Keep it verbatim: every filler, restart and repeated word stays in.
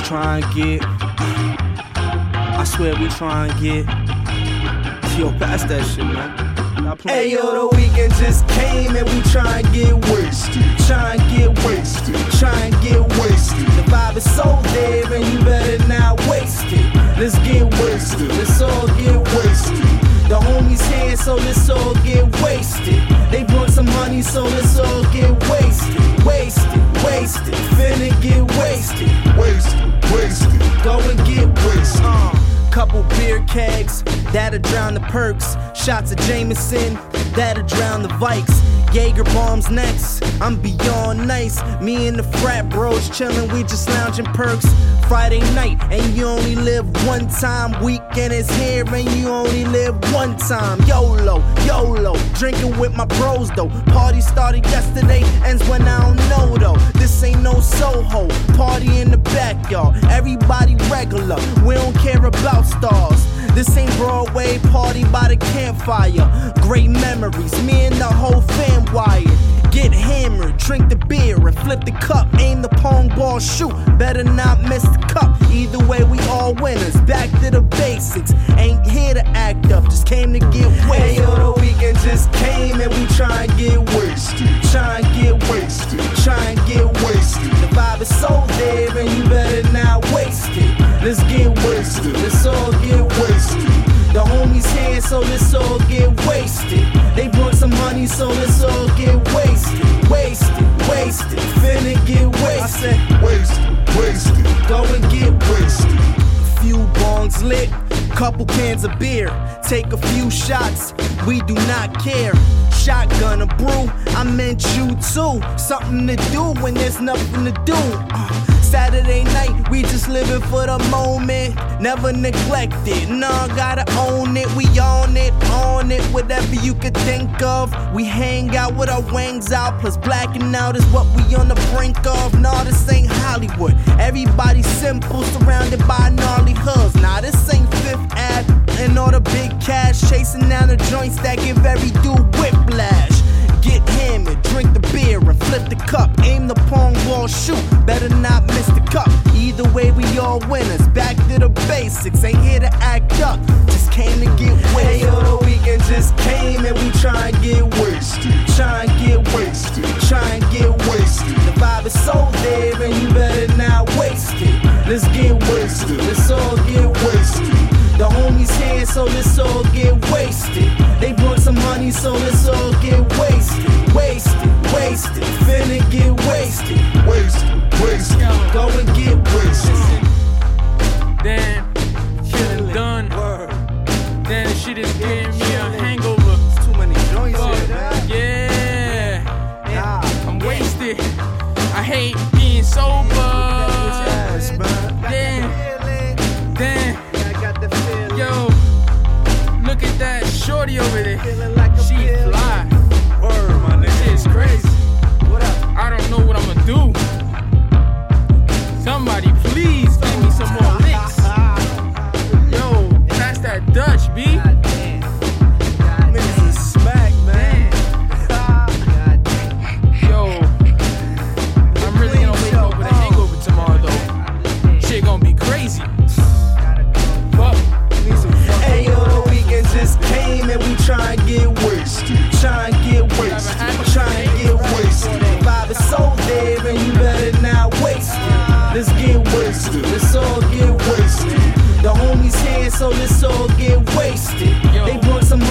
try and get. I swear we try and get. Yo, pass that shit, man. Hey yo, the weekend just came and we try and get wasted. Try and get wasted. Try and get wasted. The vibe is so there and you better not waste it. Let's get wasted. Let's all get wasted. The homies here, so let's all get wasted. They brought some money, so let's all get wasted. Wasted, wasted. Finna get wasted. Wasted, wasted. Go and get wasted. Uh. Couple beer kegs, that'll drown the perks. Shots of Jameson, that'll drown the Vikes. Jaeger bombs next, I'm beyond nice. Me and the frat bros chillin', we just lounging perks. Friday night, and you only live one time. Weekend is here, and you only live one time. YOLO, YOLO, drinking with my bros though. Party started yesterday, ends when I don't know though. This ain't no Soho, party in the backyard. Everybody regular, we don't care about stars. This ain't Broadway, party by the campfire. Great memories, me and the whole fam wired. Get hammered, drink the beer and flip the cup. Aim the pong ball, shoot, better not miss the cup. Either way, we all winners, back to the basics. Ain't here to act up, just came to get wasted. Hey yo, the weekend just came and we try and get wasted. Try and get wasted, try and get wasted. The vibe is so there and you better not waste it. Let's get wasted, let's all get wasted. The homies here, so let's all get wasted. They brought some money, so let's all get wasted. Wasted, wasted, finna get wasted. I said wasted, wasted, go and get wasted. Few bongs lit, couple cans of beer. Take a few shots, we do not care. Shotgun a brew, I meant you too. Something to do when there's nothing to do. uh, Saturday night, we just living for the moment. Never neglect it, nah, gotta own it. We on it, on it, whatever you could think of. We hang out with our wings out, plus blacking out is what we on the brink of. Nah, this ain't Hollywood, everybody simple, surrounded by gnarly hoods. Nah, this ain't Fifth Ave, and all the big cash, chasing down the joints that give every dude whiplash. Get hammered, drink the beer and flip the cup. Aim the pong ball, shoot, better not miss the cup. Either way, we all winners, back to the basics. Ain't here to act up, just came to get wasted. Hey yo, the weekend just came and we try and get wasted. Try and get wasted, try and get wasted. The vibe is so there and you better not waste it. Let's get wasted, let's all get wasted. The homies here, so let's all get wasted. They brought some money, so let's all get wasted. Wasted, wasted, finna get wasted. Wasted, wasted, go and get wasted. Damn, shit is done. Damn, this shit is giving me a hangover. Too many joints Fuck. here, man. Yeah, Nah. I'm wasted. I hate being sober. Damn, damn. Yo, look at that shorty over there. She fly. Word, my nigga. Shit's crazy. What up? I don't know what I'm gonna do. Somebody please give me some more licks. Yo, pass that Dutch, B. Niggas is smack, man. Yo, I'm really gonna wake up with a hangover tomorrow, though. Shit gonna be crazy. Fuck. Hey yo, the weekend just came and we try and get wasted. Try and get wasted, try and get wasted. The vibe is so there and you better not waste it. Let's get wasted, let's all get wasted. The homies here, so let's all get wasted. They brought some